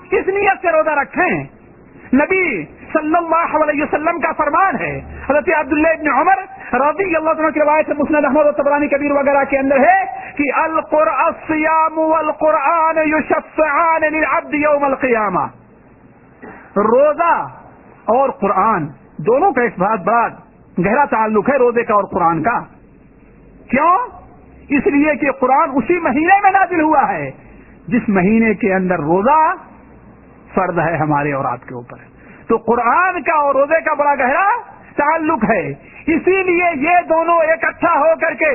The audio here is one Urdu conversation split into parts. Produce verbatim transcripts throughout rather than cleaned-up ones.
کس نیت سے روزہ رکھیں؟ نبی صلی اللہ علیہ وسلم کا فرمان ہے، حضرت عبداللہ ابن عمر رضی اللہ عنہ کی روایت سے مسند احمد و طبرانی کبیر وغیرہ کے اندر ہے کہ القرآن الصیام والقرآن یشفعان للعبد یوم القیامہ، روزہ اور قرآن دونوں کا ایک بہت بڑا گہرا تعلق ہے، روزے کا اور قرآن کا۔ کیوں؟ اس لیے کہ قرآن اسی مہینے میں نازل ہوا ہے جس مہینے کے اندر روزہ فرض ہے ہمارے اور آپ کے اوپر، تو قرآن کا اور روزے کا بڑا گہرا تعلق ہے۔ اسی لیے یہ دونوں اکٹھا ہو کر کے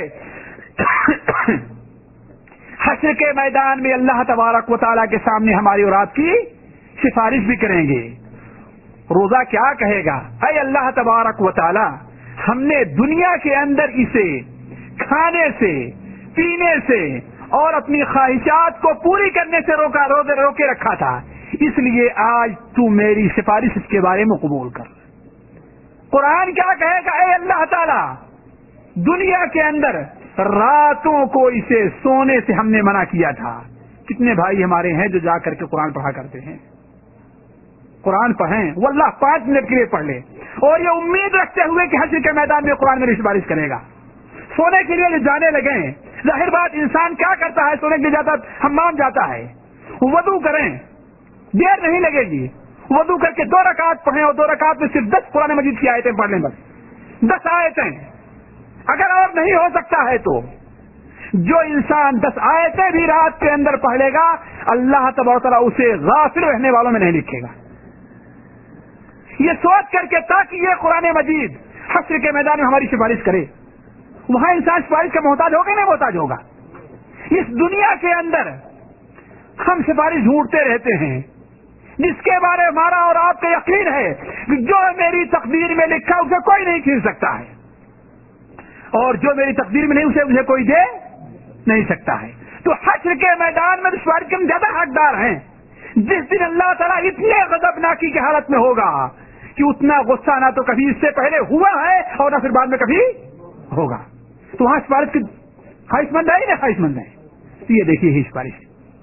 حشر کے میدان میں اللہ تبارک و تعالیٰ کے سامنے ہماری اور آپ کی سفارش بھی کریں گے۔ روزہ کیا کہے گا؟ اے اللہ تبارک و تعالیٰ، ہم نے دنیا کے اندر اسے کھانے سے، پینے سے اور اپنی خواہشات کو پوری کرنے سے روکا روزے روکے رکھا تھا، اس لیے آج تو میری سفارش اس کے بارے میں قبول کر۔ قرآن کیا کہے گا؟ اے اللہ تعالیٰ، دنیا کے اندر راتوں کو اسے سونے سے ہم نے منع کیا تھا۔ کتنے بھائی ہمارے ہیں جو جا کر کے قرآن پڑھا کرتے ہیں؟ قرآن پڑھیں، واللہ پانچ منٹ کے لیے پڑھ لیں، اور یہ امید رکھتے ہوئے کہ حشر کے میدان میں قرآن میری سفارش کرے گا۔ سونے کے لیے جانے لگے، ظاہر بات انسان کیا کرتا ہے؟ سونے کے لیے جاتا حمام جاتا ہے، وضو کریں، دیر نہیں لگے گی، وضو کر کے دو رکعت پڑھیں اور دو رکعت میں صرف دس قرآن مجید کی آیتیں پڑھ لیں، بس دس آیتیں۔ اگر اور نہیں ہو سکتا ہے تو جو انسان دس آیتیں بھی رات کے اندر پڑھ لے گا، اللہ تبارک و تعالیٰ اسے غافل رہنے والوں میں نہیں لکھے گا۔ یہ سوچ کر کے تاکہ یہ قرآن مجید حشر کے میدان میں ہماری سفارش کرے، وہاں انسان سفارش کا محتاج ہوگا نہیں محتاج ہوگا؟ اس دنیا کے اندر ہم سفارش ڈھونڈتے رہتے ہیں جس کے بارے میں ہمارا اور آپ کا یقین ہے کہ جو میری تقدیر میں لکھا اسے کوئی نہیں چھین سکتا ہے، اور جو میری تقدیر میں نہیں اسے مجھے کوئی دے نہیں سکتا ہے۔ تو حشر کے میدان میں سفارش کے ہم زیادہ حقدار ہیں۔ جس دن اللہ تعالیٰ اتنے غضبناکی کی حالت میں ہوگا کہ اتنا غصہ نہ تو کبھی اس سے پہلے ہوا ہے اور نہ پھر بعد میں کبھی ہوگا، تو وہاں سفارش کی خواہش مند ہے نا خواہش مند ہے۔ تو یہ دیکھیے ہی سفارش،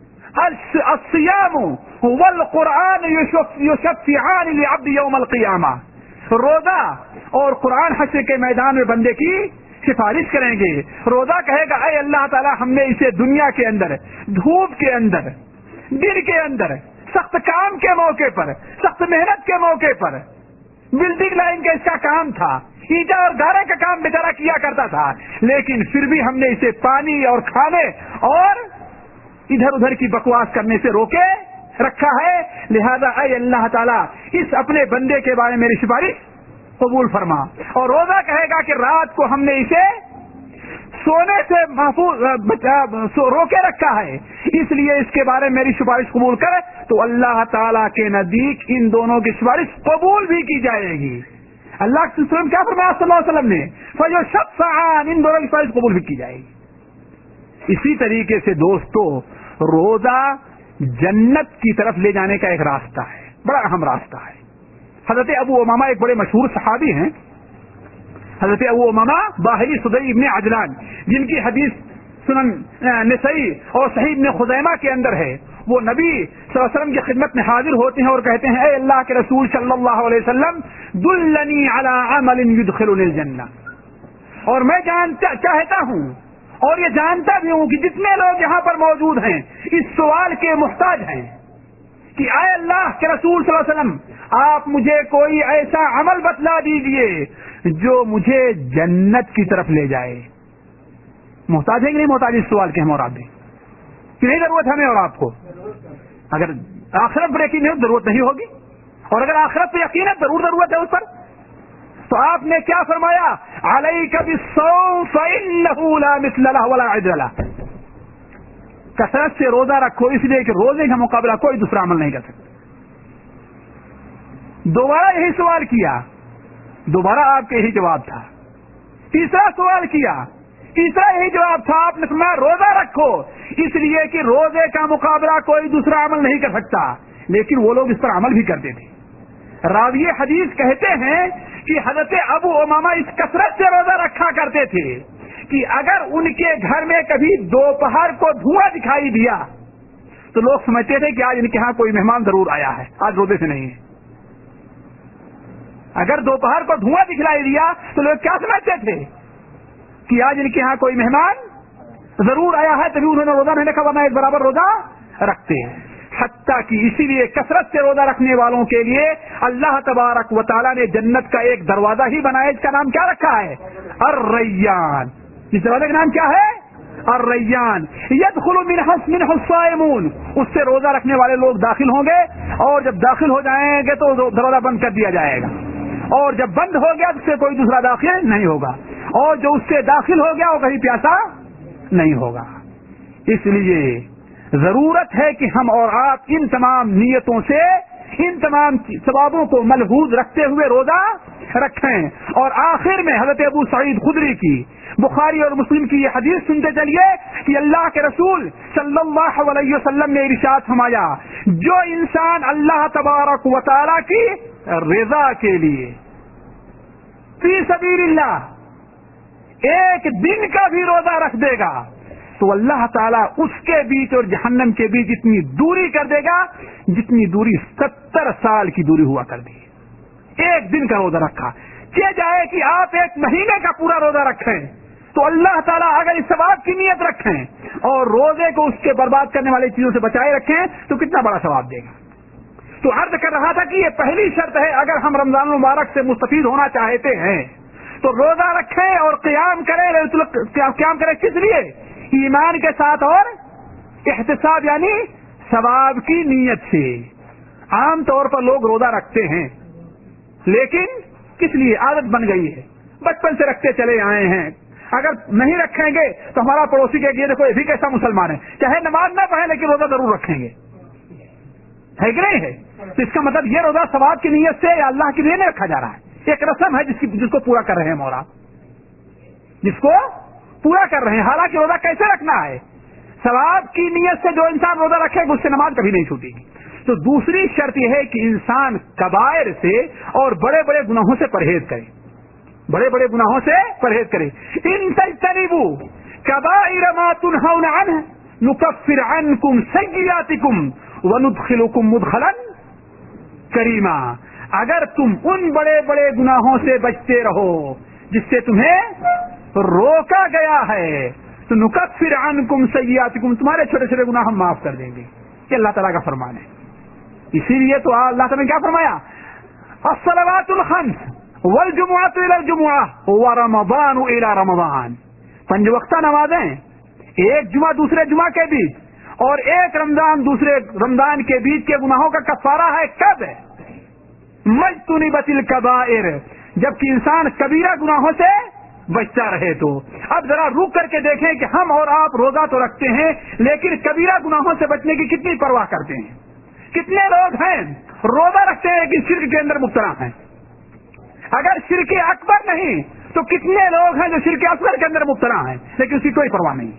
الصیام والقرآن یشفعان للعبد یوم القیامہ، روزہ اور قرآن حشر کے میدان میں بندے کی سفارش کریں گے۔ روزہ کہے گا اے اللہ تعالیٰ، ہم نے اسے دنیا کے اندر دھوپ کے اندر، دن کے اندر، سخت کام کے موقع پر، سخت محنت کے موقع پر، بلڈنگ لائن کا اس کا کام تھا، اینٹا اور گارے کا کام بیچارہ کیا کرتا تھا، لیکن پھر بھی ہم نے اسے پانی اور کھانے اور ادھر ادھر کی بکواس کرنے سے روکے رکھا ہے۔ لہذا اے اللہ تعالیٰ، اس اپنے بندے کے بارے میں میری سفارش قبول فرما۔ اور روزہ کہے گا کہ رات کو ہم نے اسے سونے سے محفوظ روکے رکھا ہے، اس لیے اس کے بارے میں میری سفارش قبول کرے، تو اللہ تعالیٰ کے نزدیک ان دونوں کی سفارش قبول بھی کی جائے گی۔ اللہ کے وسلم کیا فرمایا صلی اللہ علیہ وسلم نے؟ فَيُشَفَّعَانِ، ان دونوں کی سفارش قبول بھی کی جائے گی۔ اسی طریقے سے دوستو، روزہ جنت کی طرف لے جانے کا ایک راستہ ہے، بڑا اہم راستہ ہے۔ حضرت ابو امامہ ایک بڑے مشہور صحابی ہیں، حضرت ابو امامہ باہری سدی ابن عجلان، جن کی حدیث سنن نسائی اور صحیح ابن خزیمہ کے اندر ہے۔ وہ نبی صلی اللہ علیہ وسلم کی خدمت میں حاضر ہوتے ہیں اور کہتے ہیں اے اللہ کے رسول صلی اللہ علیہ وسلم، دلنی علی عمل یدخلنی الجنہ، اور میں جانتا چاہتا ہوں اور یہ جانتا بھی ہوں کہ جتنے لوگ یہاں پر موجود ہیں اس سوال کے محتاج ہیں کہ اے اللہ کے رسول صلی اللہ علیہ وسلم، آپ مجھے کوئی ایسا عمل بتلا دیجئے جو مجھے جنت کی طرف لے جائے۔ محتاج ہے کہ نہیں محتاج اس سوال کے ہم اور آپ بھی؟ کہ نہیں ضرورت ہمیں اور آپ کو؟ اگر آخرت پر یقین ہے ضرورت نہیں ہوگی، اور اگر آخرت پہ یقین ہے ضرور ضرورت ہے اس پر۔ تو آپ نے کیا فرمایا؟ علیک بالصوم فإنہ لا مثل لہ ولا عدل لہ، کثرت سے روزہ رکھو، اس لیے کہ روزے کا مقابلہ کوئی دوسرا عمل نہیں کر سکتا۔ دوبارہ یہی سوال کیا، دوبارہ آپ کا یہی جواب تھا۔ تیسرا سوال کیا، تیسرا یہی جواب تھا۔ آپ نے فرمایا روزہ رکھو، اس لیے کہ روزے کا مقابلہ کوئی دوسرا عمل نہیں کر سکتا، لیکن وہ لوگ اس پر عمل بھی کرتے تھے۔ راوی حدیث کہتے ہیں کہ حضرت ابو امامہ اس کثرت سے روزہ رکھا کرتے تھے کہ اگر ان کے گھر میں کبھی دوپہر کو دھواں دکھائی دیا تو لوگ سمجھتے تھے کہ آج ان کے ہاں کوئی مہمان ضرور آیا ہے، آج روزے سے نہیں ہے۔ اگر دوپہر کو دھواں دکھلائی دیا تو لوگ کیا سمجھتے تھے کہ آج ان کے ہاں کوئی مہمان ضرور آیا ہے، تبھی انہوں نے روزہ نہیں رکھا، ورنہ ایک برابر روزہ رکھتے ہیں۔ حتیٰ کہ اسی لیے کثرت سے روزہ رکھنے والوں کے لیے اللہ تبارک و تعالیٰ نے جنت کا ایک دروازہ ہی بنایا، اس کا نام کیا رکھا ہے؟ الریان۔ اس دروازے کا نام کیا ہے؟ الریان۔ یدخل منہ منہ الصائمون، اس سے روزہ رکھنے والے لوگ داخل ہوں گے، اور جب داخل ہو جائیں گے تو دروازہ بند کر دیا جائے گا، اور جب بند ہو گیا تو اس سے کوئی دوسرا داخل نہیں ہوگا، اور جو اس سے داخل ہو گیا وہ کہیں پیاسا نہیں ہوگا۔ اس لیے ضرورت ہے کہ ہم اور آپ ان تمام نیتوں سے ان تمام ثوابوں کو ملحوظ رکھتے ہوئے روزہ رکھیں۔ اور آخر میں حضرت ابو سعید خدری کی بخاری اور مسلم کی یہ حدیث سنتے چلیے کہ اللہ کے رسول صلی اللہ علیہ وسلم نے ارشاد فرمایا، جو انسان اللہ تبارک و تعالی کی رضا کے لیے فی سبیل اللہ ایک دن کا بھی روزہ رکھ دے گا تو اللہ تعالیٰ اس کے بیچ اور جہنم کے بیچ اتنی دوری کر دے گا جتنی دوری ستر سال کی دوری ہوا کر دی۔ ایک دن کا روزہ رکھا، کیا جائے کہ آپ ایک مہینے کا پورا روزہ رکھیں تو اللہ تعالیٰ اگر اس ثواب کی نیت رکھیں اور روزے کو اس کے برباد کرنے والی چیزوں سے بچائے رکھیں تو کتنا بڑا ثواب دے گا۔ تو عرض کر رہا تھا کہ یہ پہلی شرط ہے، اگر ہم رمضان المبارک سے مستفید ہونا چاہتے ہیں تو روزہ رکھیں اور قیام کریں۔ قیام کریں کس لیے؟ ایمان کے ساتھ اور احتساب یعنی ثواب کی نیت سے۔ عام طور پر لوگ روزہ رکھتے ہیں لیکن کس لیے؟ عادت بن گئی ہے، بچپن سے رکھتے چلے آئے ہیں۔ اگر نہیں رکھیں گے تو ہمارا پڑوسی کے یہ دیکھو یہ بھی کیسا مسلمان ہے، چاہے نماز نہ پڑھے لیکن روزہ ضرور رکھیں گے، ہے کہ نہیں ہے؟ تو اس کا مطلب یہ روزہ ثواب کی نیت سے یا اللہ کے لیے نہیں رکھا جا رہا ہے، ایک رسم ہے جس کی جس کو پورا کر رہے ہیں مولا، جس کو پورا کر رہے ہیں۔ حالانکہ روزہ کیسے رکھنا ہے؟ ثواب کی نیت سے جو انسان روزہ رکھے گا اس سے نماز کبھی نہیں چھوٹے گی۔ تو دوسری شرط یہ ہے کہ انسان کبائر سے اور بڑے بڑے گناہوں سے پرہیز کرے، بڑے بڑے گناہوں سے پرہیز کرے۔ ان تجتنبوا کبائر ما تنہون عنہ نکفر عنکم سیئاتکم وندخلکم مدخلا کریما۔ اگر تم ان بڑے بڑے گناہوں سے بچتے رہو جس سے تمہیں روکا گیا ہے تو نکفر عنکم سیئاتکم، تمہارے چھوٹے چھوٹے گناہ ہم معاف کر دیں گے۔ یہ اللہ تعالیٰ کا فرمان ہے۔ اسی لیے تو اللہ تعالیٰ نے کیا فرمایا؟ الصلوات الخمس والجمعۃ الی الجمعہ ورمضان الی رمضان، پنج وقتہ نمازیں ایک جمعہ دوسرے جمعہ کے بیچ اور ایک رمضان دوسرے رمضان کے بیچ کے گناہوں کا کفارہ ہے کب؟ مجتنبت الکبائر، جبکہ انسان کبیرہ گناہوں سے بچتا رہے تو۔ اب ذرا رک کر کے دیکھیں کہ ہم اور آپ روزہ تو رکھتے ہیں لیکن کبیرہ گناہوں سے بچنے کی کتنی پرواہ کرتے ہیں۔ کتنے لوگ ہیں روزہ رکھتے ہیں کہ شرک کے اندر مبتلا ہیں؟ اگر شرک اکبر نہیں تو کتنے لوگ ہیں جو شرک اصغر کے اندر مبتلا ہیں لیکن اس کی کوئی پرواہ نہیں۔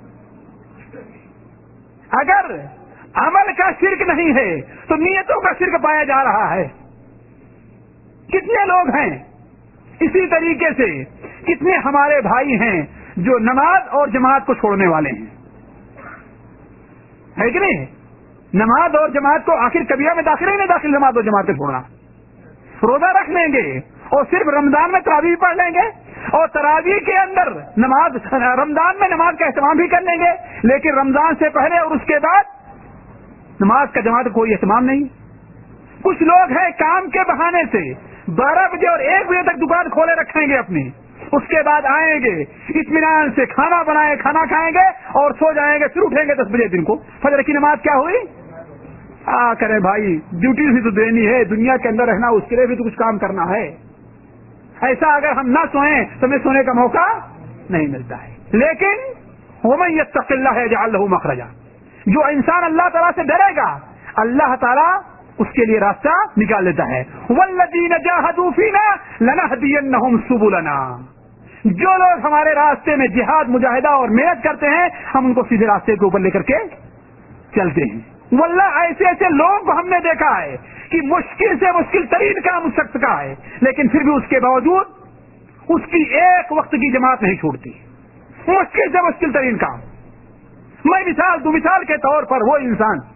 اگر عمل کا شرک نہیں ہے تو نیتوں کا شرک پایا جا رہا ہے۔ کتنے لوگ ہیں اسی طریقے سے، کتنے ہمارے بھائی ہیں جو نماز اور جماعت کو چھوڑنے والے ہیں، ہے کہ نہیں؟ نماز اور جماعت کو آخر کبیرہ میں داخل ہی نہیں داخل، نماز اور جماعت کو چھوڑنا۔ روزہ رکھ لیں گے اور صرف رمضان میں تراویح پڑھ لیں گے اور تراویح کے اندر نماز، رمضان میں نماز کا اہتمام بھی کر لیں گے لیکن رمضان سے پہلے اور اس کے بعد نماز کا جماعت کوئی اہتمام نہیں۔ کچھ لوگ ہیں کام کے بہانے سے بارہ بجے اور ایک بجے تک دکان کھولے رکھیں گے اپنی، اس کے بعد آئیں گے اطمینان سے کھانا بنائے کھانا کھائیں گے اور سو جائیں گے، پھر اٹھیں گے دس بجے دن کو۔ فجر کی نماز کیا ہوئی؟ آ کرے بھائی، ڈیوٹی بھی تو دینی ہے، دنیا کے اندر رہنا، اس کے لیے بھی تو کچھ کام کرنا ہے۔ ایسا اگر ہم نہ سوئیں تو ہمیں سونے کا موقع نہیں ملتا ہے۔ لیکن وَمَن يَتَّقِ اللَّهَ يَجْعَل لَّهُ مَخْرَجًا، جو انسان اللہ تعالیٰ سے ڈرے گا اللہ تعالیٰ اس کے لیے راستہ نکال لیتا ہے۔ وَالَّذِينَ جَاهَدُوا فِينَا لَنَهْدِيَنَّهُمْ سُبُلَنَا، جو لوگ ہمارے راستے میں جہاد مجاہدہ اور محنت کرتے ہیں ہم ان کو سیدھے راستے کے اوپر لے کر کے چلتے ہیں۔ واللہ ایسے ایسے لوگوں کو ہم نے دیکھا ہے کہ مشکل سے مشکل ترین کام اس شخص کا ہے لیکن پھر بھی اس کے باوجود اس کی ایک وقت کی جماعت نہیں چھوڑتی، مشکل سے مشکل ترین کام۔ میں مثال دو مثال کے طور پر وہ انسان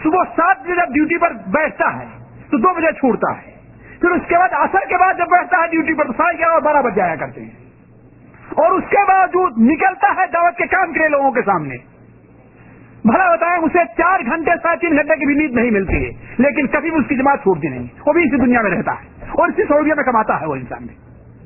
صبح سات بجے جب ڈیوٹی پر بیٹھتا ہے تو دو بجے چھوڑتا ہے، پھر اس کے بعد عصر کے بعد جب بیٹھتا ہے ڈیوٹی پر تو ساڑھے گیارہ اور بارہ بج جایا کرتے ہیں، اور اس کے باوجود نکلتا ہے دعوت کے کام کے لیے لوگوں کے سامنے. بھلا بتائیں اسے چار گھنٹے ساڑھے تین گھنٹے کی بھی نیند نہیں ملتی ہے، لیکن کبھی بھی اس کی جماعت چھوٹتی نہیں، وہ بھی اسی دنیا میں رہتا ہے اور اسی سعودیہ میں کماتا ہے وہ انسان بھی.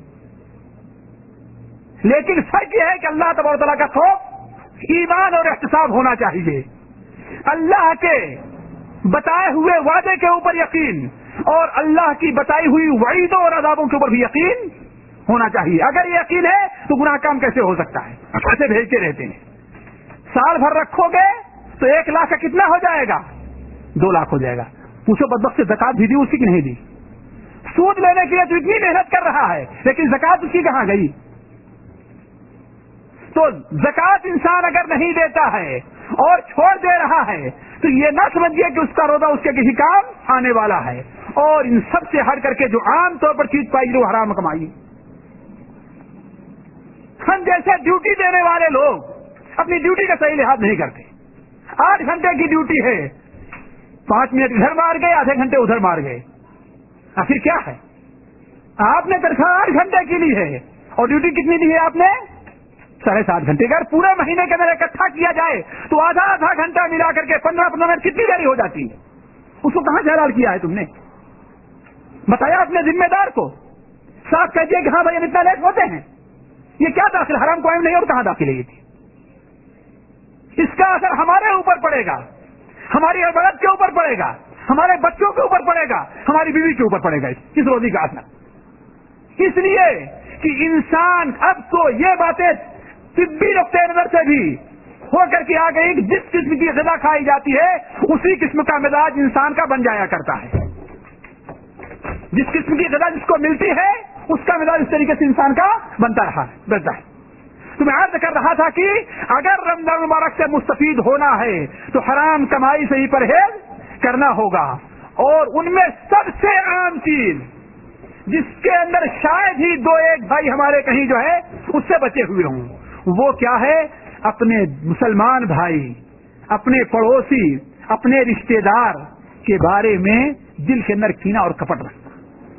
لیکن فرق یہ ہے کہ اللہ تبارک و تعالیٰ کا خوف، ایمان اور احتساب ہونا چاہیے، اللہ کے بتائے ہوئے وعدے کے اوپر یقین اور اللہ کی بتائی ہوئی وعیدوں اور عذابوں کے اوپر بھی یقین ہونا چاہیے. اگر یہ یقین ہے تو گناہ کام کیسے ہو سکتا ہے؟ ایسے بھیجتے رہتے ہیں. سال بھر رکھو گے تو ایک لاکھ کا کتنا ہو جائے گا؟ دو لاکھ ہو جائے گا. پوچھو بدبخت سے زکات بھی دی اس کی کہ نہیں دی؟ سود لینے کے لیے تو اتنی محنت کر رہا ہے لیکن زکات اس کی کہاں گئی؟ تو زکات انسان اگر نہیں دیتا ہے اور چھوڑ دے رہا ہے تو یہ نہ سمجھیے کہ اس کا روزہ اس کے کسی کام آنے والا ہے. اور ان سب سے ہٹ کر کے جو عام طور پر چیز پائی وہ حرام کمائی. ہم جیسے ڈیوٹی دینے والے لوگ اپنی ڈیوٹی کا صحیح لحاظ نہیں کرتے. آٹھ گھنٹے کی ڈیوٹی ہے، پانچ منٹ ادھر مار گئے، آدھے گھنٹے ادھر مار گئے. آخر کیا ہے؟ آپ نے تنخواہ آٹھ گھنٹے کی لی ہے اور ڈیوٹی کتنی دی ہے آپ نے؟ ساڑھے سات گھنٹے. اگر پورے مہینے کے اندر اکٹھا کیا جائے تو آدھا آدھا گھنٹہ ملا کر کے پندرہ پندرہ منٹ کتنی دیر ہو جاتی ہے؟ اس کو کہاں سے حلال کیا ہے تم نے؟ بتایا اپنے ذمہ دار کو، صاف کہہ دیا کہ ہاں بھائی ہم اتنا لیٹ ہوتے ہیں. یہ کیا داخل حرام قائم نہیں اور کہاں داخل ہے یہ تھی؟ اس کا اثر ہمارے اوپر پڑے گا، ہماری عبادت کے اوپر پڑے گا، ہمارے بچوں کے اوپر پڑے گا، ہماری بیوی کے اوپر پڑے گا اس روزی کا اثر. اس لیے کہ انسان اب تو یہ باتیں طبی نقطۂ نظر سے بھی ہو کر کے آ گئی کہ جس قسم کی غذا کھائی جاتی ہے اسی قسم کا مزاج انسان کا بن جایا کرتا ہے. جس قسم کی غذا جس کو ملتی ہے اس کا مزاج اس طریقے سے انسان کا بنتا رہا بنتا ہے. تو میں عرض کر رہا تھا کہ اگر رمضان المبارک سے مستفید ہونا ہے تو حرام کمائی سے ہی پرہیز کرنا ہوگا. اور ان میں سب سے عام چیز جس کے اندر شاید ہی دو ایک بھائی ہمارے کہیں جو ہے اس سے بچے ہوئے ہوں، وہ کیا ہے؟ اپنے مسلمان بھائی، اپنے پڑوسی، اپنے رشتہ دار کے بارے میں دل کے اندر کینہ اور کپٹ رکھنا.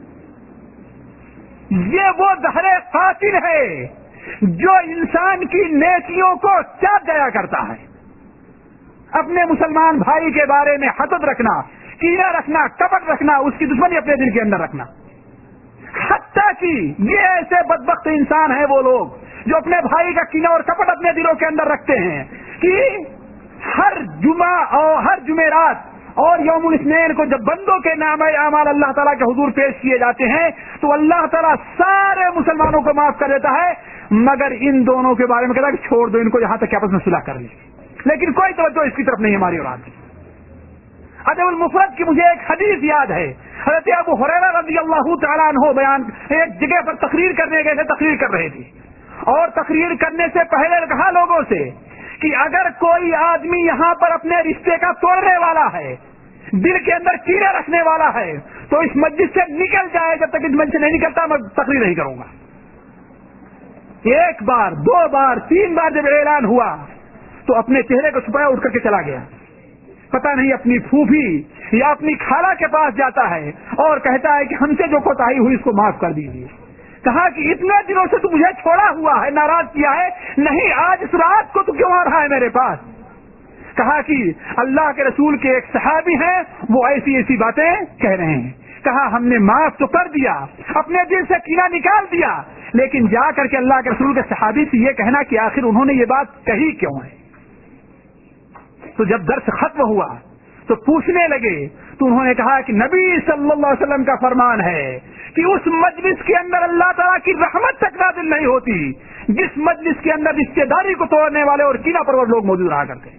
یہ وہ زہر قاتل ہے جو انسان کی نیکیوں کو چاٹ جایا کرتا ہے. اپنے مسلمان بھائی کے بارے میں حسد رکھنا، کینہ رکھنا، کپٹ رکھنا، اس کی دشمنی اپنے دل کے اندر رکھنا. حتیٰ کہ یہ ایسے بدبخت انسان ہیں وہ لوگ جو اپنے بھائی کا کینہ اور کپٹ اپنے دلوں کے اندر رکھتے ہیں کہ ہر جمعہ اور ہر جمعرات اور یوم الاثنین کو جب بندوں کے نام اعمال اللہ تعالیٰ کے حضور پیش کیے جاتے ہیں تو اللہ تعالیٰ سارے مسلمانوں کو معاف کر دیتا ہے، مگر ان دونوں کے بارے میں کہتا ہے کہ چھوڑ دو ان کو، یہاں تک کہ آپس میں صلح کر لیں. لیکن کوئی توجہ اس کی طرف نہیں ہماری اولاد کی. ادب المفرد کی مجھے ایک حدیث یاد ہے، حضرت ابو ہریرہ رضی اللہ تعالیٰ عنہ بیان ایک جگہ پر تقریر کرنے گئے تھے، تقریر کر رہے تھے اور تقریر کرنے سے پہلے کہا لوگوں سے کہ اگر کوئی آدمی یہاں پر اپنے رشتے کا توڑنے والا ہے، دل کے اندر کیڑے رکھنے والا ہے تو اس مجلس سے نکل جائے. جب تک اس مجلس سے نہیں نکلتا میں تقریر نہیں کروں گا. ایک بار، دو بار، تین بار جب اعلان ہوا تو اپنے چہرے کو چھپایا، اٹھ کر کے چلا گیا. پتہ نہیں اپنی پھوپھی یا اپنی خالہ کے پاس جاتا ہے اور کہتا ہے کہ ہم سے جو کوتاہی ہوئی اس کو معاف کر دیجیے. کہا کہ اتنے دنوں سے تو مجھے چھوڑا ہوا ہے، ناراض کیا ہے، نہیں آج اس رات کو تو کیوں آ رہا ہے میرے پاس؟ کہا کہ اللہ کے رسول کے ایک صحابی ہیں وہ ایسی ایسی باتیں کہہ رہے ہیں. کہا ہم نے معاف تو کر دیا، اپنے دل سے کینہ نکال دیا، لیکن جا کر کے اللہ کے رسول کے صحابی سے یہ کہنا کہ آخر انہوں نے یہ بات کہی کیوں ہے. تو جب درس ختم ہوا تو پوچھنے لگے تو انہوں نے کہا کہ نبی صلی اللہ علیہ وسلم کا فرمان ہے کہ اس مجلس کے اندر اللہ تعالیٰ کی رحمت تک نازل نہیں ہوتی جس مجلس کے اندر رشتے داری کو توڑنے والے اور کینہ پرور لوگ موجود رہا کرتے.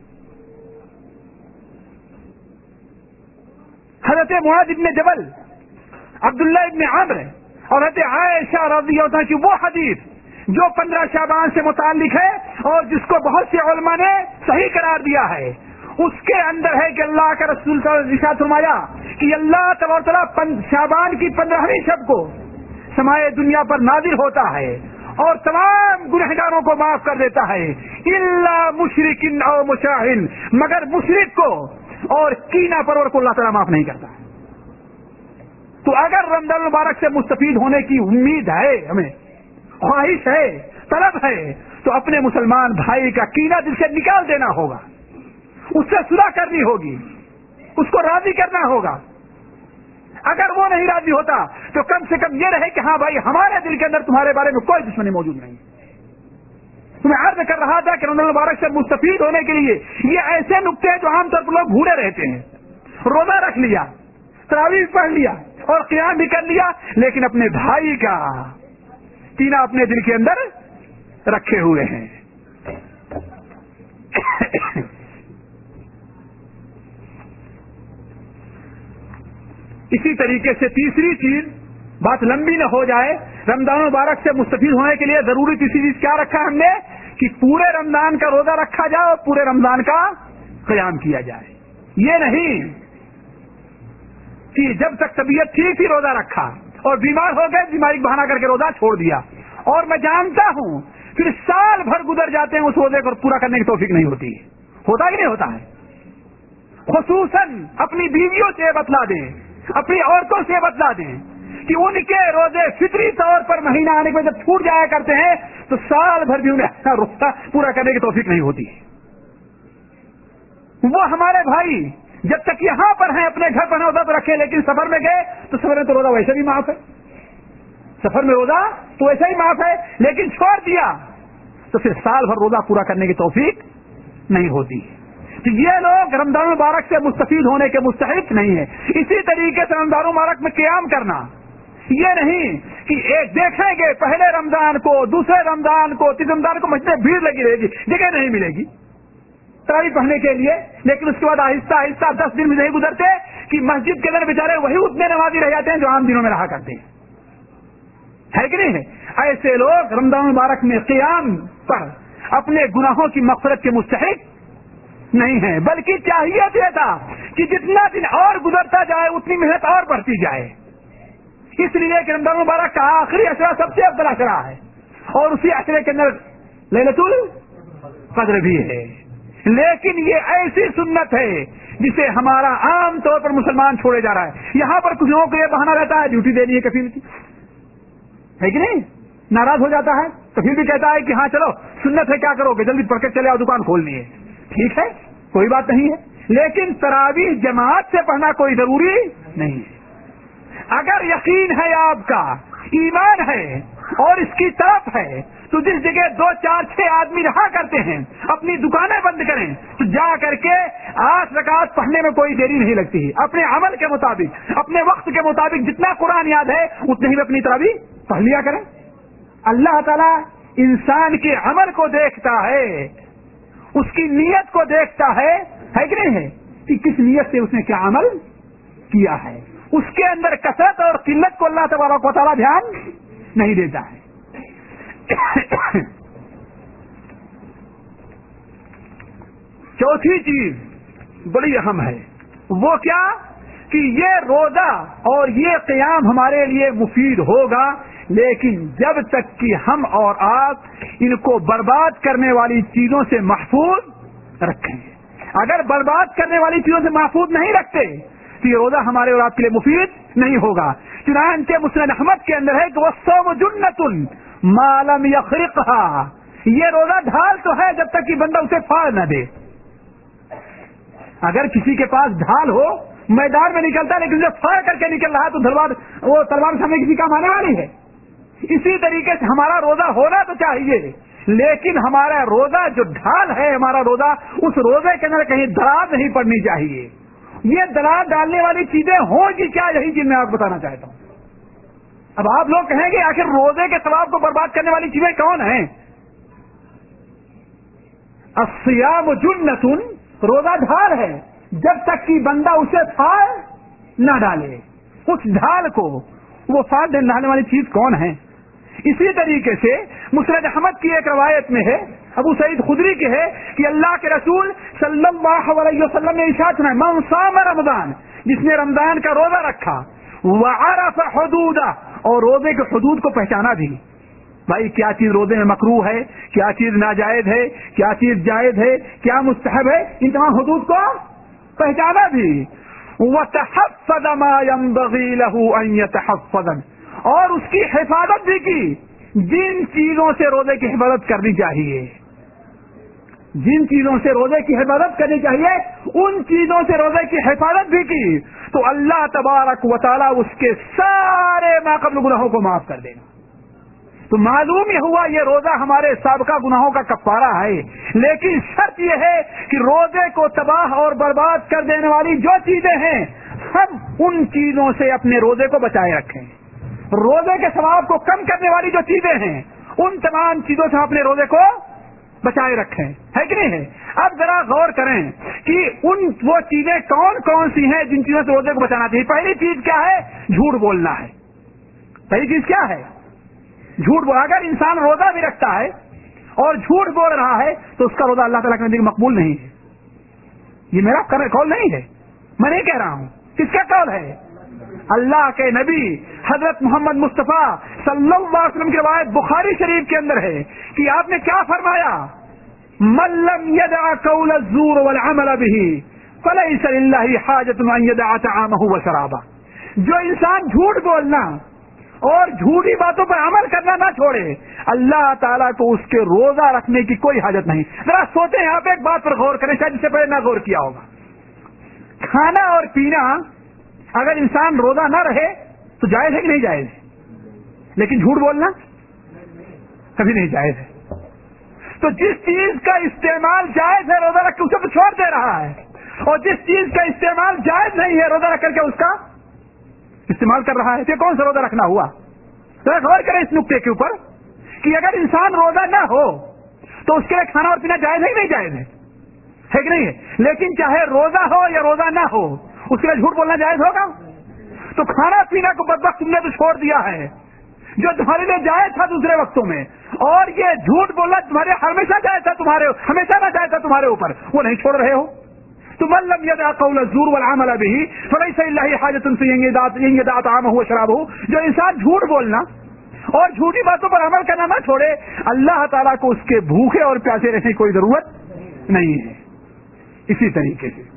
حضرت معاذ ابن جبل، عبداللہ ابن عمرو اور حضرت عائشہ رضی اللہ عنہا کی وہ حدیث جو پندرہ شعبان سے متعلق ہے اور جس کو بہت سے علماء نے صحیح قرار دیا ہے، اس کے اندر ہے کہ اللہ کا رسول صلی اللہ علیہ وسلم نے ارشاد فرمایا کہ اللہ تبارک و تعالیٰ شعبان کی پندرہویں شب کو سمائے دنیا پر نازل ہوتا ہے اور تمام گنہگاروں کو معاف کر دیتا ہے الا مشرک او مشاہن، مگر مشرک کو اور کینہ پرور کو اللہ تعالیٰ معاف نہیں کرتا. تو اگر رمضان المبارک سے مستفید ہونے کی امید ہے، ہمیں خواہش ہے، طلب ہے، تو اپنے مسلمان بھائی کا کینہ دل سے نکال دینا ہوگا، اس سے صلح کرنی ہوگی، اس کو راضی کرنا ہوگا. اگر وہ نہیں راضی ہوتا تو کم سے کم یہ رہے کہ ہاں بھائی ہمارے دل کے اندر تمہارے بارے میں کوئی دشمنی موجود نہیں. تو میں عرض کر رہا تھا کہ رمضان المبارک سے مستفید ہونے کے لیے یہ ایسے نقطے ہیں جو عام طور پر لوگ بھولے رہتے ہیں. روزہ رکھ لیا، تراویح پڑھ لیا اور قیام بھی کر لیا، لیکن اپنے بھائی کا کینہ اپنے دل کے اندر رکھے ہوئے ہیں. اسی طریقے سے تیسری چیز، بات لمبی نہ ہو جائے، رمضان مبارک سے مستفید ہونے کے لیے ضروری تیسری چیز کیا رکھا ہم نے کہ پورے رمضان کا روزہ رکھا جائے اور پورے رمضان کا قیام کیا جائے. یہ نہیں کہ جب تک طبیعت ٹھیک تھی روزہ رکھا اور بیمار ہو گئے، بیماری بہانہ کر کے روزہ چھوڑ دیا. اور میں جانتا ہوں پھر سال بھر گزر جاتے ہیں اس روزے کو پورا کرنے کی توفیق نہیں ہوتی. ہوتا کہ نہیں ہوتا ہے؟ خصوصاً اپنی بیویوں سے بتلا دیں، اپنی عورتوں سے بتلا دیں کہ ان کے روزے فطری طور پر مہینہ آنے کے بعد جب چھوٹ جایا کرتے ہیں تو سال بھر بھی انہیں روزہ پورا کرنے کی توفیق نہیں ہوتی. وہ ہمارے بھائی جب تک یہاں پر ہیں اپنے گھر پر روزہ تو رکھے، لیکن سفر میں گئے تو سفر میں تو روزہ ویسے بھی معاف ہے، سفر میں روزہ تو ویسے ہی معاف ہے، لیکن چھوڑ دیا تو پھر سال بھر روزہ پورا کرنے کی توفیق نہیں ہوتی. تو یہ لوگ رمضان مبارک سے مستفید ہونے کے مستحق نہیں ہیں. اسی طریقے سے رمضان مبارک میں قیام کرنا، یہ نہیں کہ ایک دیکھیں گے پہلے رمضان کو، دوسرے رمضان کو، تیسرے رمضان کو مسجد میں بھیڑ لگی رہے گی، جگہ نہیں ملے گی تراویح پڑھنے کے لیے، لیکن اس کے بعد آہستہ آہستہ دس دن بھی نہیں گزرتے کہ مسجد کے اندر بیچارے وہی اتنے نمازی رہ جاتے ہیں جو عام دنوں میں رہا کرتے ہیں. ہے کہ نہیں ہے؟ ایسے لوگ رمضان مبارک میں قیام پر اپنے گناہوں کی مغفرت کے مستحق نہیں ہے، بلکہ چاہیے یہ تھا کہ جتنا دن اور گزرتا جائے اتنی محنت اور بڑھتی جائے. اس لیے کہ رمضان مبارک کا آخری اشرا سب سے افضل اشرا ہے اور اسی اشرے کے اندر لیلۃ القدر بھی ہے. لیکن یہ ایسی سنت ہے جسے ہمارا عام طور پر مسلمان چھوڑے جا رہا ہے. یہاں پر کچھ لوگوں کو یہ بہانہ رہتا ہے ڈیوٹی دینی ہے کفیل کی، ہے کہ نہیں؟ ناراض ہو جاتا ہے تو پھر بھی کہتا ہے کہ ہاں چلو سنت ہے، کیا کرو گے، جلدی پڑھ کے چلے آؤ، دکان کھولنی ہے. ٹھیک ہے، کوئی بات نہیں ہے، لیکن تراویح جماعت سے پڑھنا کوئی ضروری نہیں ہے. اگر یقین ہے آپ کا، ایمان ہے اور اس کی طرف ہے، تو جس جگہ دو چار چھ آدمی رہا کرتے ہیں اپنی دکانیں بند کریں تو جا کر کے آٹھ رکعت پڑھنے میں کوئی دیری نہیں لگتی. اپنے عمل کے مطابق، اپنے وقت کے مطابق جتنا قرآن یاد ہے اتنے ہی اپنی تراویح پڑھ لیا کریں. اللہ تعالیٰ انسان کے عمل کو دیکھتا ہے، اس کی نیت کو دیکھتا ہے، ہے کہ نہیں ہے کہ کس نیت سے اس نے کیا عمل کیا ہے. اس کے اندر کثرت اور قلت کو اللہ تبارک و تعالیٰ دھیان نہیں دیتا ہے. چوتھی چیز بڑی اہم ہے، وہ کیا کہ یہ روزہ اور یہ قیام ہمارے لیے مفید ہوگا، لیکن جب تک کہ ہم اور آپ ان کو برباد کرنے والی چیزوں سے محفوظ رکھیں. اگر برباد کرنے والی چیزوں سے محفوظ نہیں رکھتے تو یہ روزہ ہمارے اور آپ کے لیے مفید نہیں ہوگا. چنانچہ مسند احمد کے اندر ہے کہ وہ صوم جنۃ ما لم یخرقها، یہ روزہ ڈھال تو ہے جب تک کہ بندہ اسے پھاڑ نہ دے. اگر کسی کے پاس ڈھال ہو، میدان میں نکلتا لیکن اسے پھاڑ کر کے نکل رہا تو تلوار وہ تلوار سامنے کسی کام آنے والی ہے. اسی طریقے سے ہمارا روزہ ہونا تو چاہیے، لیکن ہمارا روزہ جو ڈھال ہے، ہمارا روزہ، اس روزے کے اندر کہیں دراز نہیں پڑنی چاہیے. یہ دراز ڈالنے والی چیزیں ہوں گی کیا، یہی چیز میں آپ بتانا چاہتا ہوں. اب آپ لوگ کہیں گے آخر روزے کے ثواب کو برباد کرنے والی چیزیں کون ہیں؟ الصیام جنۃ، روزہ ڈھال ہے جب تک کہ بندہ اسے پھاڑ نہ ڈالے. اس ڈھال کو وہ پھاڑ ڈالنے والی چیز کون ہے؟ اسی طریقے سے مسند احمد کی ایک روایت میں ہے، ابو سعید خدری کے ہے کہ اللہ کے رسول صلی اللہ علیہ وسلم نے ارشاد فرمایا، من صام رمضان، جس نے رمضان کا روزہ رکھا، وعرف حدودہ، اور روزے کے حدود کو پہچانا بھی. بھائی کیا چیز روزے میں مکروہ ہے، کیا چیز ناجائز ہے، کیا چیز جائز ہے، کیا مستحب ہے، ان تمام حدود کو پہچانا بھی، وَتَحَفَّظَ مَا يَنبَغِي لَهُ أَن يَتَحَفَّظَ، اور اس کی حفاظت بھی کی، جن چیزوں سے روزے کی حفاظت کرنی چاہیے، جن چیزوں سے روزے کی حفاظت کرنی چاہیے ان چیزوں سے روزے کی حفاظت بھی کی، تو اللہ تبارک و تعالیٰ اس کے سارے ماقبل گناہوں کو معاف کر دے گا۔ تو معلوم یہ ہوا یہ روزہ ہمارے سابقہ گناہوں کا کفارہ ہے، لیکن شرط یہ ہے کہ روزے کو تباہ اور برباد کر دینے والی جو چیزیں ہیں ہم ان چیزوں سے اپنے روزے کو بچائے رکھیں، روزے کے ثواب کو کم کرنے والی جو چیزیں ہیں ان تمام چیزوں سے اپنے روزے کو بچائے رکھیں، ہے کہ نہیں ہے؟ اب ذرا غور کریں کہ ان وہ چیزیں کون کون سی ہیں جن چیزوں سے روزے کو بچانا چاہیے۔ پہلی چیز کیا ہے؟ جھوٹ بولنا ہے۔ پہلی چیز کیا ہے؟ جھوٹ بول۔ اگر انسان روزہ بھی رکھتا ہے اور جھوٹ بول رہا ہے تو اس کا روزہ اللہ تعالیٰ کے نزدیک مقبول نہیں ہے۔ یہ میرا قول نہیں ہے، میں نہیں کہہ رہا ہوں، کس کا قول ہے؟ اللہ کے نبی حضرت محمد مصطفیٰ صلی اللہ علیہ وسلم کی روایت بخاری شریف کے اندر ہے کہ آپ نے کیا فرمایا؟ من لم يدع قول الزور والعمل به فليس لله حاجة ان يدع طعامه وشرابه۔ جو انسان جھوٹ بولنا اور جھوٹی باتوں پر عمل کرنا نہ چھوڑے، اللہ تعالیٰ کو اس کے روزہ رکھنے کی کوئی حاجت نہیں۔ ذرا سوچیں، یہاں پہ ایک بات پر غور کریں، شاید اس سے پہلے نہ غور کیا ہوگا۔ کھانا اور پینا اگر انسان روزہ نہ رہے تو جائز ہے کہ نہیں جائز ہے؟ لیکن جھوٹ بولنا کبھی نہیں جائز ہے۔ تو جس چیز کا استعمال جائز ہے روزہ رکھ کے اسے تو چھوڑ دے رہا ہے، اور جس چیز کا استعمال جائز نہیں ہے روزہ رکھ کر کے اس کا استعمال کر رہا ہے، تو کون سا روزہ رکھنا ہوا؟ ذرا غور کریں اس نقطے کے اوپر کہ اگر انسان روزہ نہ ہو تو اس کے لیے کھانا اور پینا جائز ہے کہ نہیں جائز ہے؟ ہے کہ نہیں ہے؟ لیکن چاہے روزہ ہو یا روزہ نہ ہو اس کے لیے جھوٹ بولنا جائز ہوگا؟ تو کھانا پینا کو بدبخت تم نے تو چھوڑ دیا ہے جو تمہارے لیے جائز تھا دوسرے وقتوں میں، اور یہ جھوٹ بولنا تمہارے ہمیشہ جائز تھا، تمہارے ہمیشہ نہ جائز تھا تمہارے اوپر، وہ نہیں چھوڑ رہے ہو۔ تو من لم يدع قول الزور والعمل به فليس لله حاجة في ان يدع طعامه وشرابه۔ جو انسان جھوٹ بولنا اور جھوٹی باتوں پر عمل کرنا نہ چھوڑے، اللہ تعالیٰ کو اس کے بھوکے اور پیاسے رہنے کی کوئی ضرورت نہیں ہے۔ اسی طریقے سے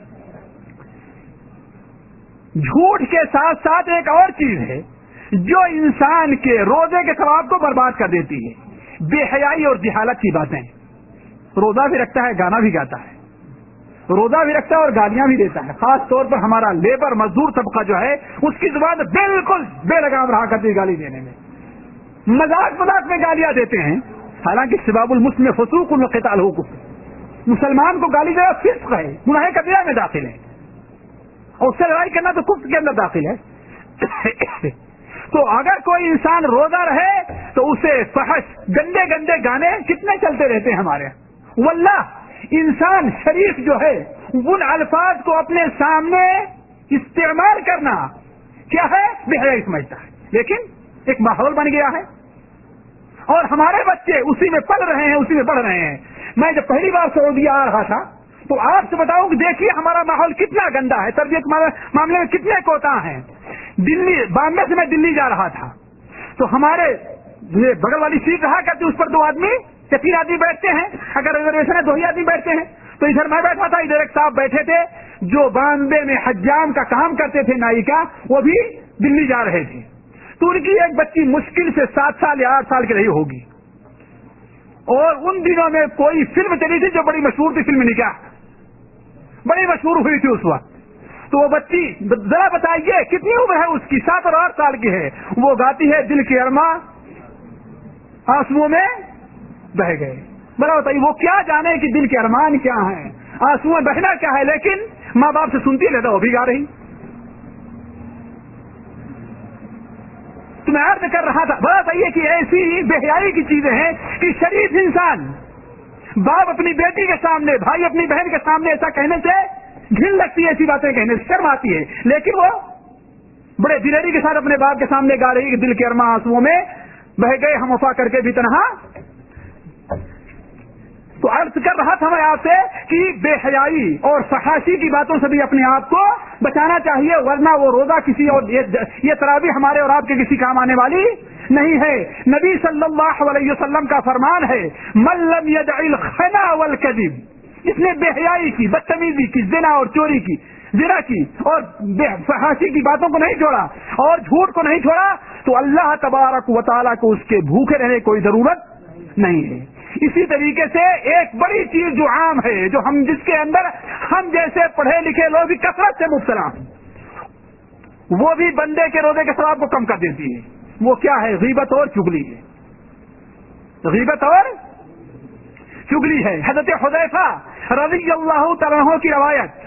جھوٹ کے ساتھ ساتھ ایک اور چیز ہے جو انسان کے روزے کے ثواب کو برباد کر دیتی ہے، بے حیائی اور جہالت کی باتیں۔ روزہ بھی رکھتا ہے، گانا بھی گاتا ہے، روزہ بھی رکھتا ہے اور گالیاں بھی دیتا ہے۔ خاص طور پر ہمارا لیبر مزدور طبقہ جو ہے اس کی زبان بالکل بے لگام رہا کرتی ہے گالی دینے میں، مذاق مذاق میں گالیاں دیتے ہیں، حالانکہ سباب المسلم فسوق وقتال ہو کفر، مسلمان کو گالی دینا فسق ہے، گناہ کبیرہ میں داخل ہے، اور اس سے لڑائی کرنا تو کفر کے اندر داخل ہے۔ تو اگر کوئی انسان روزہ رہے تو اسے فحش گندے گندے گانے کتنے چلتے رہتے ہیں ہمارے یہاں۔ واللہ انسان شریف جو ہے ان الفاظ کو اپنے سامنے استعمال کرنا کیا ہے؟ بے حیائی سمجھتا ہے، لیکن ایک ماحول بن گیا ہے اور ہمارے بچے اسی میں پل رہے ہیں، اسی میں بڑھ رہے ہیں۔ میں جب پہلی بار سعودیہ آ رہا تھا تو آپ سے بتاؤں کہ دیکھیے ہمارا ماحول کتنا گندا ہے، تربیت معاملے میں کتنے کوتاہ ہیں۔ دلی بامبے سے میں دلی جا رہا تھا تو ہمارے بغل والی سیٹ رہا کرتی، اس پر دو آدمی یا تین آدمی بیٹھتے ہیں، اگر ریزرویشن ہے دو ہی آدمی بیٹھتے ہیں۔ تو ادھر میں بیٹھا تھا، ادھر ایک صاحب بیٹھے تھے جو بامبے میں حجام کا کام کرتے تھے، نائی کا، وہ بھی دلی جا رہے تھے۔ تو ان کی ایک بچی مشکل سے سات سال یا آٹھ سال کی رہی ہوگی، اور ان دنوں میں کوئی فلم چلی تھی جو بڑی مشہور تھی، فلم نکاح بڑی مشہور ہوئی تھی اس وقت۔ تو وہ بچی ذرا بتائیے کتنی عمر ہے اس کی؟ سات اور آٹھ سال کی ہے۔ وہ گاتی ہے دل کے ارماں آنسوؤں میں بہ گئے۔ بڑا بتائیے وہ کیا جانے کہ دل کے ارمان کیا ہیں، آنسو میں بہنا کیا ہے، لیکن ماں باپ سے سنتی رہتا وہ بھی گا رہی۔ تو میں عرض کر رہا تھا، بڑا بتائیے کہ ایسی بے حیائی کی چیزیں ہیں کہ شریف انسان باپ اپنی بیٹی کے سامنے، بھائی اپنی بہن کے سامنے ایسا کہنے سے گھن لگتی ہے، ایسی باتیں کہنے سے شرم آتی ہے، لیکن وہ بڑے دلیری کے ساتھ اپنے باپ کے سامنے گا رہی کہ دل کے ارماں آنسوؤں میں بہ گئے، ہم وفا کر کے بھی تنہا۔ تو عرض کر رہا تھا میں آپ سے کہ بے حیائی اور فحاشی کی باتوں سے بھی اپنے آپ کو بچانا چاہیے، ورنہ وہ روزہ کسی اور یہ تراویح ہمارے اور آپ کے کسی کام آنے والی نہیں ہے۔ نبی صلی اللہ علیہ وسلم کا فرمان ہے من لم يدع الخنا والكذب جس نے بے حیائی کی، بدتمیزی کی، زنا اور چوری کی، زنا کی اور فحاشی کی باتوں کو نہیں چھوڑا اور جھوٹ کو نہیں چھوڑا، تو اللہ تبارک و تعالیٰ کو اس کے بھوکے رہنے کی کوئی ضرورت نہیں ہے۔ اسی طریقے سے ایک بڑی چیز جو عام ہے، جو ہم جس کے اندر ہم جیسے پڑھے لکھے لوگ بھی کثرت سے مبتلا ہیں، وہ بھی بندے کے روزے کے ثواب کو کم کر دیتی ہے، وہ کیا ہے؟ غیبت اور چغلی ہے، غیبت اور چغلی ہے۔ حضرت حذیفہ رضی اللہ تعالیٰ عنہ کی روایت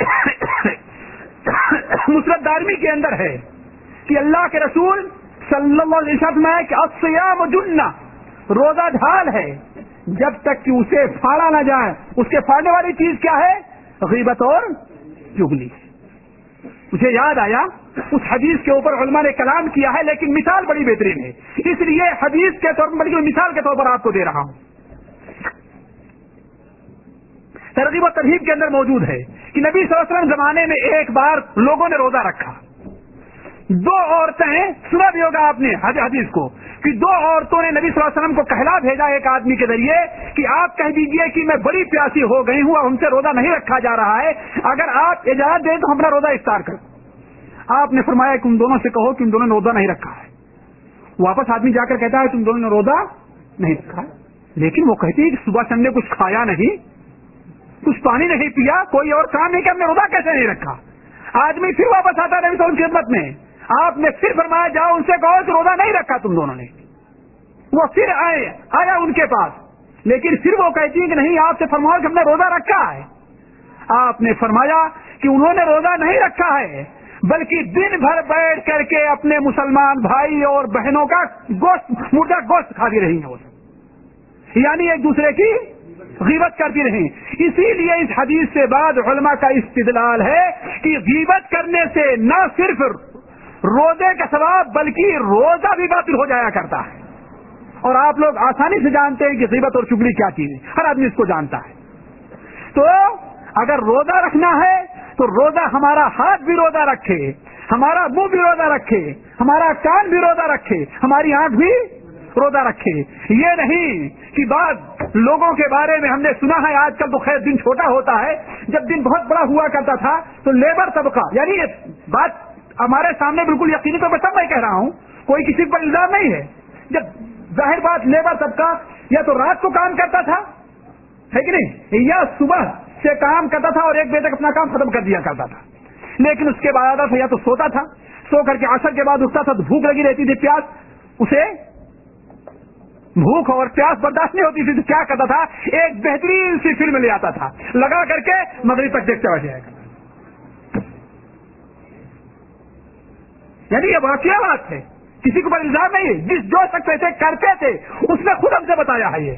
مسند دارمی کے اندر ہے کہ اللہ کے رسول صلی اللہ علیہ وسلم ہے کہ الصیام جنہ، روزہ ڈھال ہے جب تک کہ اسے پھاڑا نہ جائے۔ اس کے پھاڑنے والی چیز کیا ہے؟ غیبت اور چغلی۔ مجھے یاد آیا اس حدیث کے اوپر علماء نے کلام کیا ہے، لیکن مثال بڑی بہترین ہے، اس لیے حدیث کے طور پر بڑی مثال کے طور پر آپ کو دے رہا ہوں۔ ترغیب و ترہیب کے اندر موجود ہے کہ نبی صلی اللہ علیہ وسلم زمانے میں ایک بار لوگوں نے روزہ رکھا، دو عورتیں، سنا بھی ہوگا آپ نے حدیث کو کہ دو عورتوں نے نبی صلی اللہ علیہ وسلم کو کہلا بھیجا ایک آدمی کے ذریعے کہ آپ کہہ دیجئے کہ میں بڑی پیاسی ہو گئی ہوں، ہم سے روزہ نہیں رکھا جا رہا ہے، اگر آپ اجازت دیں تو ہم اپنا روزہ افطار کریں۔ آپ نے فرمایا کہ ان دونوں سے کہو کہ ان دونوں نے روزہ نہیں رکھا ہے۔ واپس آدمی جا کر کہتا ہے تم دونوں نے روزہ نہیں رکھا ہے، لیکن وہ کہتی ہے کہ صبح سے ہم نے کچھ کھایا نہیں، کچھ پانی نہیں پیا، کوئی اور کام نہیں کہ ہم نے روزہ کیسے نہیں رکھا۔ آدمی پھر واپس آتا ہے نبی صلی اللہ علیہ وسلم کی خدمت میں، آپ نے پھر فرمایا جاؤ ان سے کہو کہ روزہ نہیں رکھا تم دونوں نے۔ وہ پھر آئے آیا ان کے پاس، لیکن پھر وہ کہتی ہے کہ نہیں آپ سے فرماؤ کہ ہم نے روزہ رکھا ہے۔ آپ نے فرمایا کہ انہوں نے روزہ نہیں رکھا ہے، بلکہ دن بھر بیٹھ کر کے اپنے مسلمان بھائی اور بہنوں کا گوشت، مردہ گوشت کھاتی رہی ہیں، یعنی ایک دوسرے کی غیبت کرتی رہیں۔ اسی لیے اس حدیث سے بعد علماء کا استدلال ہے کہ غیبت کرنے سے نہ صرف روزے کا ثواب بلکہ روزہ بھی باطل ہو جایا کرتا ہے، اور آپ لوگ آسانی سے جانتے ہیں کہ غیبت اور چغلی کیا چیز ہے، ہر آدمی اس کو جانتا ہے۔ تو اگر روزہ رکھنا ہے تو روزہ ہمارا ہاتھ بھی روزہ رکھے، ہمارا منہ بھی روزہ رکھے، ہمارا کان بھی روزہ رکھے، ہماری آنکھ بھی روزہ رکھے۔ یہ نہیں کہ بعض لوگوں کے بارے میں ہم نے سنا ہے، آج کل تو خیر دن چھوٹا ہوتا ہے، جب دن بہت بڑا ہوا کرتا تھا تو لیبر طبقہ، یعنی یہ بات ہمارے سامنے بالکل یقینی طور پر سب میں کہہ رہا ہوں، کوئی کسی پر الزام نہیں ہے، جب ظاہر بات لیبر طبقہ یا تو رات کو کام کرتا تھا ہے کہ نہیں، یا صبح سے کام کرتا تھا اور ایک بجے تک اپنا کام ختم کر دیا کرتا تھا، لیکن اس کے بعد یا تو سوتا تھا، سو کر کے عصر کے بعد اٹھتا تھا تو بھوک لگی رہتی تھی، پیاس، اسے بھوک اور پیاس برداشت نہیں ہوتی تھی تو کیا کرتا تھا، ایک بہترین سی فلم لے آتا تھا، لگا کر کے مغرب تک دیکھتے بیٹھ جائے گا۔ یعنی یہ واقعہ بات ہے، کسی کو پر الزام نہیں ہے، جس جو شخص ایسے کرتے تھے اس نے خود ہم سے بتایا ہے، یہ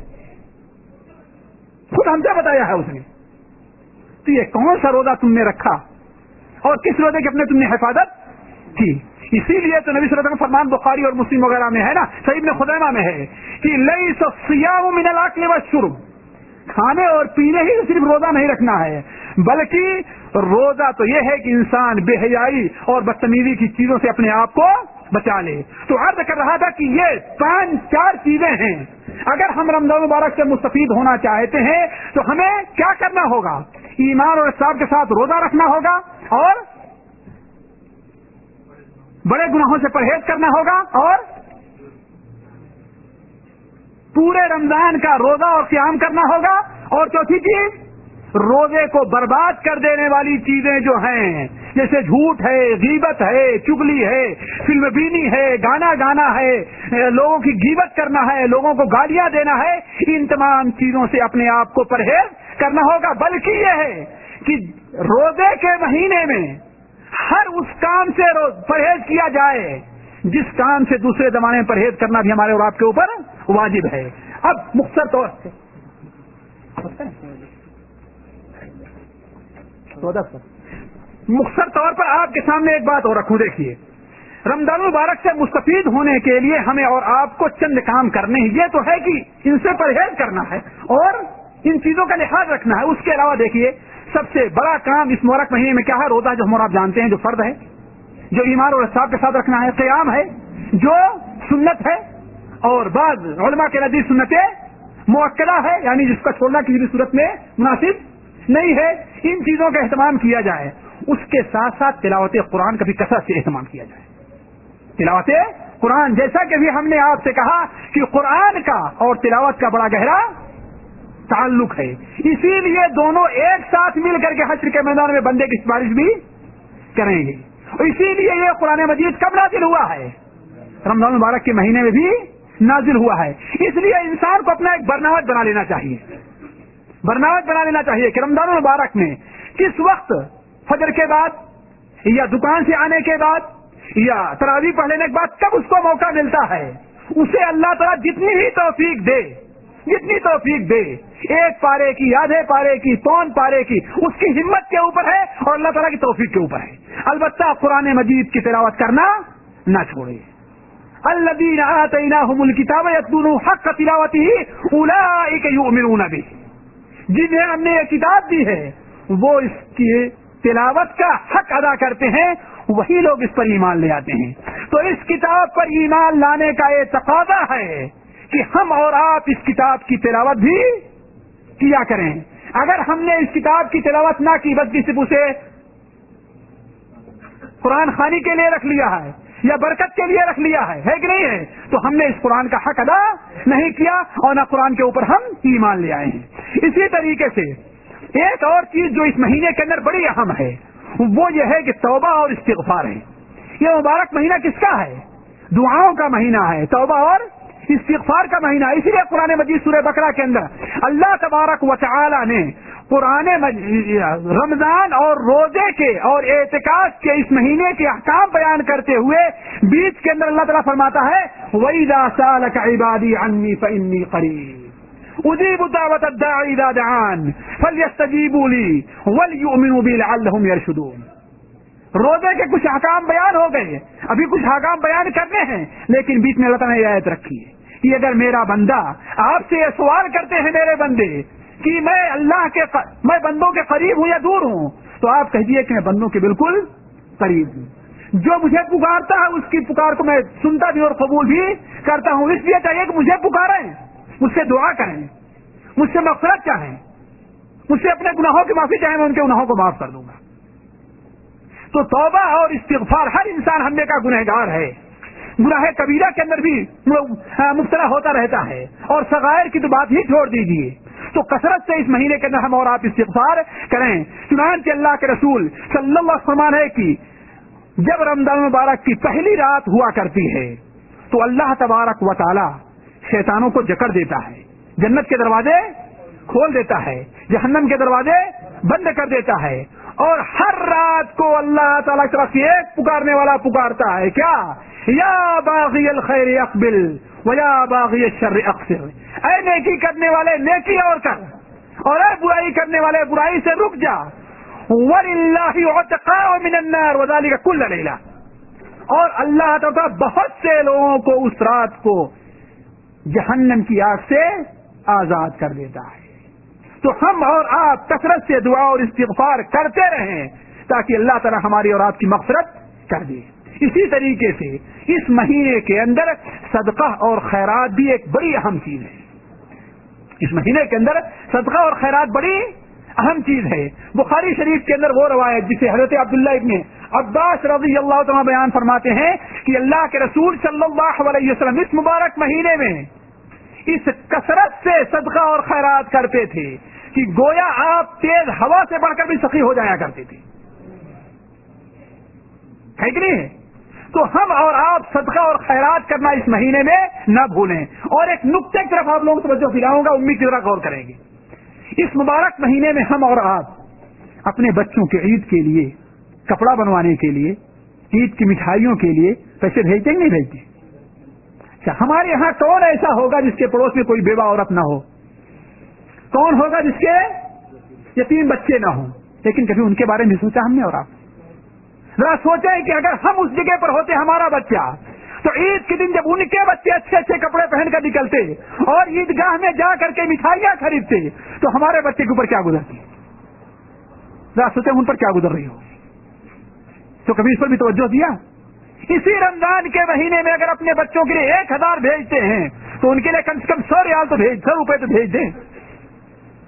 خود ہم سے بتایا ہے اس نے۔ تو یہ کون سا روزہ تم نے رکھا اور کس روزے کی اپنے تم نے حفاظت کی؟ اسی لیے تو نبی صلی اللہ علیہ وسلم فرمان بخاری اور مسلم وغیرہ میں ہے نا، صحیح ابن خزیمہ میں ہے کہ لیس الصیام من الاکل والشرب، کھانے اور پینے ہی صرف روزہ نہیں رکھنا ہے، بلکہ روزہ تو یہ ہے کہ انسان بے حیائی اور بدتمیزی کی چیزوں سے اپنے آپ کو بچا لے۔ تو عرض کر رہا تھا کہ یہ پانچ چار چیزیں ہیں، اگر ہم رمضان مبارک سے مستفید ہونا چاہتے ہیں تو ہمیں کیا کرنا ہوگا؟ ایمان اور احتساب کے ساتھ روزہ رکھنا ہوگا، اور بڑے گناہوں سے پرہیز کرنا ہوگا، اور پورے رمضان کا روزہ اور قیام کرنا ہوگا، اور چوتھی چیز روزے کو برباد کر دینے والی چیزیں جو ہیں جیسے جھوٹ ہے، غیبت ہے، چغلی ہے، فلم بینی ہے، گانا گانا ہے، لوگوں کی غیبت کرنا ہے، لوگوں کو گالیاں دینا ہے، ان تمام چیزوں سے اپنے آپ کو پرہیز کرنا ہوگا۔ بلکہ یہ ہے کہ روزے کے مہینے میں ہر اس کام سے پرہیز کیا جائے جس کام سے دوسرے زمانے میں پرہیز کرنا بھی ہمارے اور آپ کے اوپر واجب ہے۔ اب مختصر طور سے مختصر طور پر آپ کے سامنے ایک بات اور رکھوں، دیکھیے رمضان مبارک سے مستفید ہونے کے لیے ہمیں اور آپ کو چند کام کرنے ہیں۔ یہ تو ہے کہ ان سے پرہیز کرنا ہے اور ان چیزوں کا لحاظ رکھنا ہے۔ اس کے علاوہ دیکھیے سب سے بڑا کام اس مبارک مہینے میں کیا ہے؟ روزہ، جو ہم اور آپ جانتے ہیں جو فرض ہے، جو ایمان اور احتساب کے ساتھ رکھنا ہے، قیام ہے جو سنت ہے، اور بعض علماء کے نزدیک سنت مؤکدہ ہے، یعنی جس کا چھوڑنا کسی بھی صورت میں مناسب نہیں ہے ان چیزوں کا اہتمام کیا جائے، اس کے ساتھ ساتھ تلاوت قرآن کا بھی کثرت سے اہتمام کیا جائے. تلاوت قرآن، جیسا کہ بھی ہم نے آپ سے کہا کہ قرآن کا اور تلاوت کا بڑا گہرا تعلق ہے، اسی لیے دونوں ایک ساتھ مل کر کے حشر کے میدان میں بندے کی سفارش بھی کریں گے. اور اسی لیے یہ قرآن مجید کب نازل ہوا ہے؟ رمضان مبارک کے مہینے میں بھی نازل ہوا ہے. اس لیے انسان کو اپنا ایک برنامج بنا لینا چاہیے، برنامج بنا لینا چاہیے کہ رمضان مبارک میں کس وقت فجر کے بعد یا دکان سے آنے کے بعد یا تراویح پڑھ لینے کے بعد کب اس کو موقع ملتا ہے، اسے اللہ تعالیٰ جتنی بھی توفیق دے، جتنی توفیق دے، ایک پارے کی، آدھے پارے کی، پون پارے کی، اس کی ہمت کے اوپر ہے اور اللہ تعالیٰ کی توفیق کے اوپر ہے. البتہ قرآن مجید کی تلاوت کرنا نہ چھوڑے. الذین آتیناہم الکتاب یتلونہ حق تلاوتہ اولئک یؤمنون بہ، جنہیں ہم نے یہ کتاب دی ہے وہ اس کی تلاوت کا حق ادا کرتے ہیں، وہی لوگ اس پر ایمان لے آتے ہیں. تو اس کتاب پر ایمان لانے کا یہ تقاضا ہے کہ ہم اور آپ اس کتاب کی تلاوت بھی کیا کریں. اگر ہم نے اس کتاب کی تلاوت نہ کی، بس صرف اسے قرآن خوانی کے لیے رکھ لیا ہے یا برکت کے لیے رکھ لیا ہے ہے کہ نہیں ہے، تو ہم نے اس قرآن کا حق ادا نہیں کیا اور نہ قرآن کے اوپر ہم ایمان لے آئے ہیں. اسی طریقے سے ایک اور چیز جو اس مہینے کے اندر بڑی اہم ہے وہ یہ ہے کہ توبہ اور استغفار ہے. یہ مبارک مہینہ کس کا ہے؟ دعاؤں کا مہینہ ہے، توبہ اور استغفار کا مہینہ. اسی لیے قرآن مجید سورہ بقرہ کے اندر اللہ تبارک و تعالی نے قرآن رمضان اور روزے کے اور اعتکاف کے اس مہینے کے احکام بیان کرتے ہوئے بیچ کے اندر اللہ تعالیٰ فرماتا ہے وَإِذَا سَأَلَكَ عِبَادِي عَنِّي فَإِنِّي قَرِيبٌ أُجِيبُ دَعْوَةَ الدَّاعِ إِذَا دَعَانِ فَلْيَسْتَجِيبُوا لِي وَلْيُؤْمِنُوا بِي لَعَلَّهُمْ يَرْشُدُونَ. روزے کے کچھ احکام بیان ہو گئے، ابھی کچھ احکام بیان کرنے ہیں، لیکن بیچ میں اللہ تعالیٰ نے یہ آیت رکھی ہے کہ اگر میرا بندہ آپ سے یہ سوال کرتے ہیں میرے بندے کہ میں اللہ کے ق... میں بندوں کے قریب ہوں یا دور ہوں، تو آپ کہیے کہ میں بندوں کے بالکل قریب ہوں. جو مجھے پکارتا ہے اس کی پکار کو میں سنتا بھی اور قبول بھی کرتا ہوں. اس لیے چاہیے کہ مجھے پکاریں، مجھ سے دعا کریں، مجھ سے مغفرت چاہیں، مجھ سے اپنے گناہوں کی معافی چاہیں، میں ان کے گناہوں کو معاف کر دوں گا. تو توبہ اور استغفار، ہر انسان ہم نے کا گنہگار ہے، گناہ کبیرہ کے اندر بھی مبتلا ہوتا رہتا ہے اور صغائر کی تو بات ہی چھوڑ دیجیے. تو کثرت سے اس مہینے کے اندر ہم اور آپ استغفار کریں. چنانچہ اللہ کے رسول صلی اللہ علیہ وسلم ہے کہ جب رمضان مبارک کی پہلی رات ہوا کرتی ہے تو اللہ تبارک و تعالی شیطانوں کو جکڑ دیتا ہے، جنت کے دروازے کھول دیتا ہے، جہنم کے دروازے بند کر دیتا ہے، اور ہر رات کو اللہ تعالیٰ کی طرف سے ایک پکارنے والا پکارتا ہے، کیا؟ یا باغی الخیر اقبل ویا باغی الشر اقصر. اے نیکی کرنے والے نیکی اور کر، اور اے برائی کرنے والے برائی سے رک جا. وَلِلَّهِ عُتَقَاءُ مِنَ النَّارِ وَذَلِكَ كُلَّ لَيْلَةٍ. اور اللہ تعالیٰ بہت سے لوگوں کو اس رات کو جہنم کی آگ سے آزاد کر دیتا ہے. تو ہم اور آپ کثرت سے دعا اور استغفار کرتے رہیں تاکہ اللہ تعالیٰ ہماری اور آپ کی مغفرت کر دے. اسی طریقے سے اس مہینے کے اندر صدقہ اور خیرات بھی ایک بڑی اہم چیز ہے. اس مہینے کے اندر صدقہ اور خیرات بڑی اہم چیز ہے. بخاری شریف کے اندر وہ روایت جسے حضرت عبداللہ ابن عباس رضی اللہ تعالیٰ بیان فرماتے ہیں کہ اللہ کے رسول صلی اللہ علیہ وسلم اس مبارک مہینے میں اس کثرت سے صدقہ اور خیرات کرتے تھے کہ گویا آپ تیز ہوا سے بڑھ کر بھی سخی ہو جایا کرتے تھے. ہے کہ نہیں؟ تو ہم اور آپ صدقہ اور خیرات کرنا اس مہینے میں نہ بھولیں. اور ایک نقطے کی طرف آپ لوگوں کو توجہ دلاؤں گا، امید کی طرح غور کریں گے. اس مبارک مہینے میں ہم اور آپ اپنے بچوں کے عید کے لیے کپڑا بنوانے کے لیے، عید کی مٹھائیوں کے لیے پیسے بھیجتے ہیں نہیں بھیجتے؟ اچھا، ہمارے یہاں کون ایسا ہوگا جس کے پڑوس میں کوئی بیوہ عورت نہ ہو؟ کون ہوگا جس کے یتیم بچے نہ ہوں؟ لیکن کبھی ان کے بارے میں سوچا ہم نے؟ اور آپ ذرا سوچیں کہ اگر ہم اس جگہ پر ہوتے ہمارا بچہ، تو عید کے دن جب ان کے بچے اچھے اچھے کپڑے پہن کر نکلتے اور عیدگاہ میں جا کر کے مٹھائیاں خریدتے تو ہمارے بچے کے اوپر کیا گزرتی؟ ذرا سوچیں ان پر کیا گزر رہی ہو. تو کبھی اس پر بھی توجہ دیا؟ اسی رمضان کے مہینے میں اگر اپنے بچوں کے لیے ایک ہزار بھیجتے ہیں تو ان کے لیے کم سے کم سو ریال تو بھیج سو روپے تو بھیج دیں.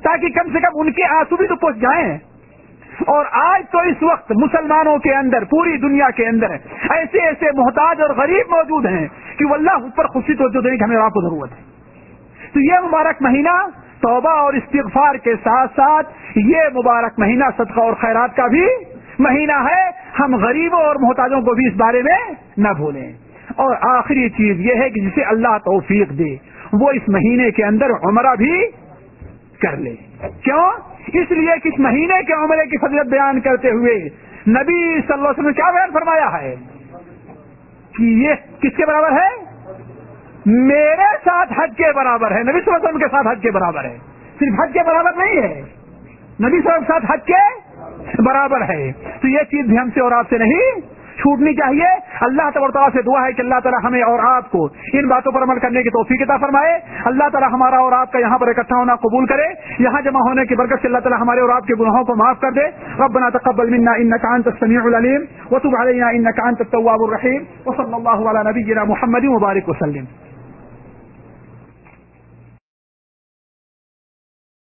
تاکہ کم سے کم ان کے آنسو بھی تو پہنچ جائیں. اور آج تو اس وقت مسلمانوں کے اندر پوری دنیا کے اندر ایسے ایسے محتاج اور غریب موجود ہیں کہ واللہ اس پر خوشی توجہ دینے کی ہمیں آپ کو ضرورت ہے. تو یہ مبارک مہینہ توبہ اور استغفار کے ساتھ ساتھ یہ مبارک مہینہ صدقہ اور خیرات کا بھی مہینہ ہے. ہم غریبوں اور محتاجوں کو بھی اس بارے میں نہ بھولیں. اور آخری چیز یہ ہے کہ جسے اللہ توفیق دے وہ اس مہینے کے اندر عمرہ بھی کر لے. کیوں؟ اس لیے کہ اس مہینے کے عمرے کی فضیلت بیان کرتے ہوئے نبی صلی اللہ علیہ وسلم نے کیا بیان فرمایا ہے کہ یہ کس کے برابر ہے؟ میرے ساتھ حج کے برابر ہے. نبی صلی اللہ علیہ وسلم کے ساتھ حج کے برابر ہے. صرف حج کے برابر نہیں ہے, نبی صلی اللہ علیہ وسلم کے ساتھ حج کے برابر ہے. تو یہ چیز بھی ہم سے اور آپ سے نہیں چھوٹنی چاہیے. اللہ تبارک و تعالیٰ سے دعا ہے کہ اللہ تعالیٰ ہمیں اور آپ کو ان باتوں پر عمل کرنے کی توفیق عطا فرمائے. اللہ تعالیٰ ہمارا اور آپ کا یہاں پر اکٹھا ہونا قبول کرے. یہاں جمع ہونے کی برکت سے اللہ تعالیٰ ہمارے اور آپ کے گناہوں کو معاف کر دے. ربنا تقبل منا انك انت السميع العليم وتب علينا انك انت التواب الرحيم وصلى الله على نبينا محمد وبارك وسلم.